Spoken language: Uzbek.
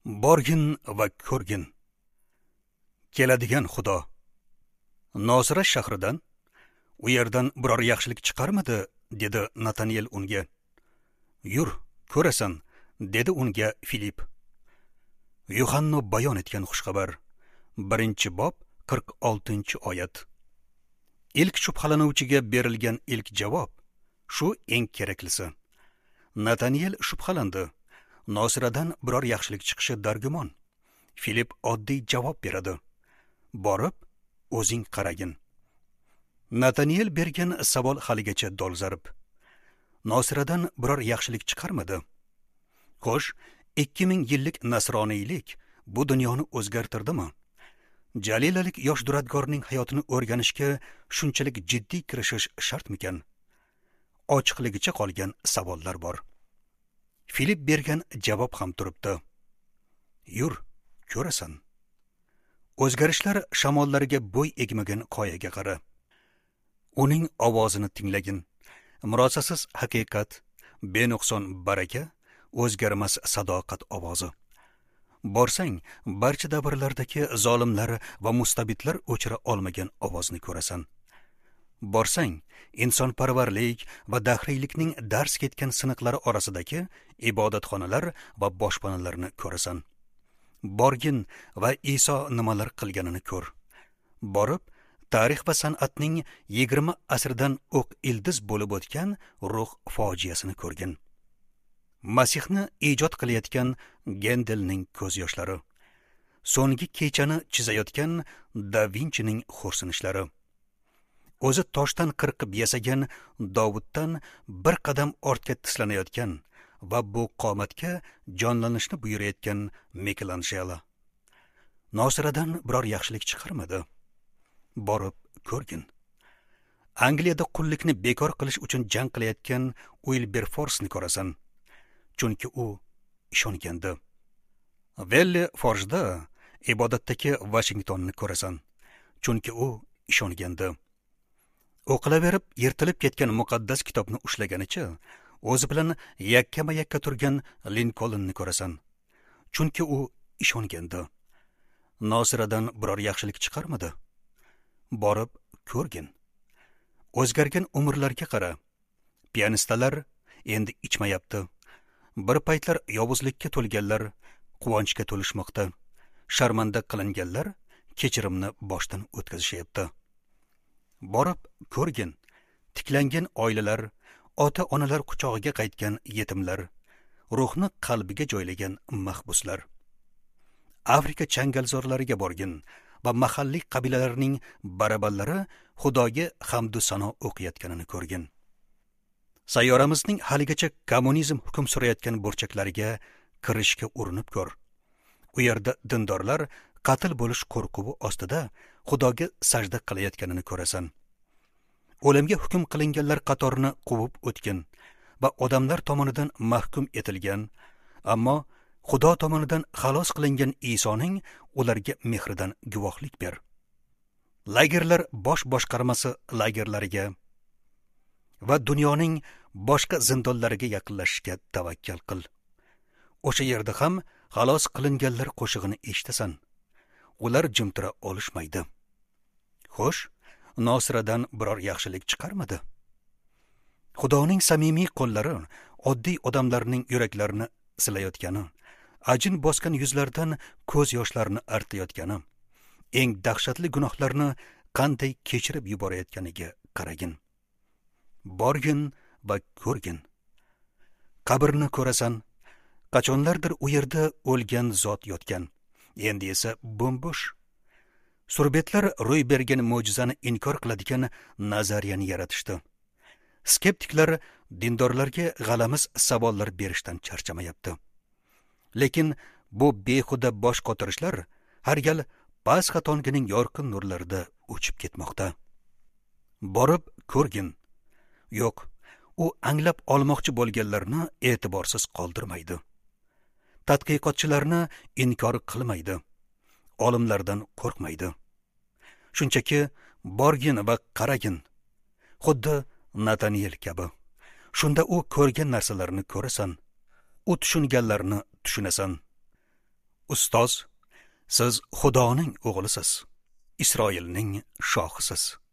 Borgin va ko'rgin. Keladigan Xudo. Nosira shahridan, u yerdan biror yaxshilik chiqarmidi, dedi Nataniyel unga. Yur, ko'rasan, dedi unga Filip. Yuhanna bayon etgan xushxabar. 1-bob 46-oyat. Ilk shubhalanuvchiga berilgan ilk javob shu eng keraklisi. Nataniyel shubhalandi. Nosiradan biror yaxshilik chiqishi dargumon. Filip oddiy javob beradi. Borib, o'zing qaragin. Nataniyel bergan savol haligacha dolzarb. Nosiradan biror yaxshilik chiqarmadi. Xo'sh, 2000 yillik nasroniylik bu dunyoni o'zgartirdimi? Jalilalik yosh duradgorning hayotini o'rganishga shunchalik jiddiy kirishish shartmikan? Ochiqligicha qolgan savollar bor. Filip bergan javob ham turibdi. Yur, ko'rasan. O'zgarishlar shamollariga bo'y egmagan qoyaga qara. Uning ovozini tinglagin. Murosasiz haqiqat, benuqson baraka, o'zgarmas sadoqat ovozi. Borsang, barcha davrlardagi zolimlar va mustabidlar o'chira olmagan ovozni ko'rasan. Borsang, insonparvarlik va dahriylikning dars ketgan siniqlari orasidagi ibodatxonalar va boshpanalarni ko'rasan. Borgin va Iso nimalar qilganini ko'r. Borib, tarix va san'atning 20 asrdan o'q ildiz bo'lib o'tgan ruh fojiasini ko'rgin. Masihni ijod qilayotgan Gendelning ko'z yoshlari, so'nggi kechani chizayotgan Da Vinchining xo'rsinishlari, o'zi toshdan qirqib yasagan Dovuddan bir qadam ortga tislanayotgan va bu qomatga jonlanishni buyurayotgan Michelangelo. Nosiradan biror yaxshilik chiqarmadi. Borib ko'rgin. Angliyada qullikni bekor qilish uchun jang qilayotgan Wilberforce'ni ko'rasan. Chunki u ishongandi. Velle Forjda ibodatdagi Washingtonni ko'rasan. Chunki u ishongandi. O'qilaverib yirtilib ketgan muqaddas kitobni ushlaganicha o'zi bilan yakkama-yakka turgan Lincolnni ko'rasan. Chunki u ishongandi. Nosiradan biror yaxshilik chiqarmadi. Borib ko'rgin. O'zgargan umrlarga qara. Pianistalar endi ichmayapti. Bir paytlar yovuzlikka to'lganlar quvonchga to'lishmoqda. Sharmanda qilinganlar kechirimni boshdan o'tkazishyapti. Borib ko'rgin. Tiklangan oilalar, ota-onalar quchog'iga qaytgan yetimlar, ruhni qalbiga joylagan mahbuslar. Afrika changalzorlariga borgin va mahalliy qabilalarning baraballari Xudoga hamdu sano o'qiyotganini ko'rgin. Sayyoramizning haligacha kommunizm hukm surayotgan burchaklariga kirishga urinib ko'r. U yerda dindorlar qatl bo'lish qo'rquvi ostida Xudoga sajda qilayotganini ko'rasan. O'limga hukm qilinganlar qatorini quvib o'tgan va odamlar tomonidan mahkum etilgan, ammo Xudo tomonidan xalos qilingan Isoning ularga mehridan guvohlik ber. Lagerlar bosh boshqarmasi lagerlariga va dunyoning boshqa zindonlariga yaqinlashishga tavakkal qil. O'sha yerda ham xalos qilinganlar qo'shig'ini eshitasan. Ular jimtira olishmaydi. Xo'sh, Nosiradan biror yaxshilik chiqarmadi. Xudoning samimiy qo'llari oddiy odamlarning yuraklarini silayotgani, ajin bosgan yuzlardan ko'z yoshlarini artayotgani, eng dahshatli gunohlarni qanday kechirib yuborayotganiga qaragin. Borgin va ko'rgin. Qabrni ko'rasan. Qachonlardir u yerda o'lgan zot yotgan. Endi esa bo'mbo'sh. Surbetlar ro'y bergan mo'jizani inkor qiladigan nazariyani yaratishdi. Skeptiklar dindorlarga g'alamiz savollar berishdan charchamayapti. Lekin bu behuda bosh qotirishlar har gal Pasxa tongining yorqin nurlarida o'chib ketmoqda. Borib ko'rgin. Yo'q, u anglab olmoqchi bo'lganlarni e'tiborsiz qoldirmaydi. Tadqiqotchilarni inkor qilmaydi. Olimlardan qo'rqmaydi. Shunchaki borgin va qaragin. Xuddi Nataniyel kabi. Shunda u ko'rgan narsalarni ko'rasan. U tushunganlarni tushunasan. ustoz, siz Xudoning o'g'lisiz, Isroilning shohisiz.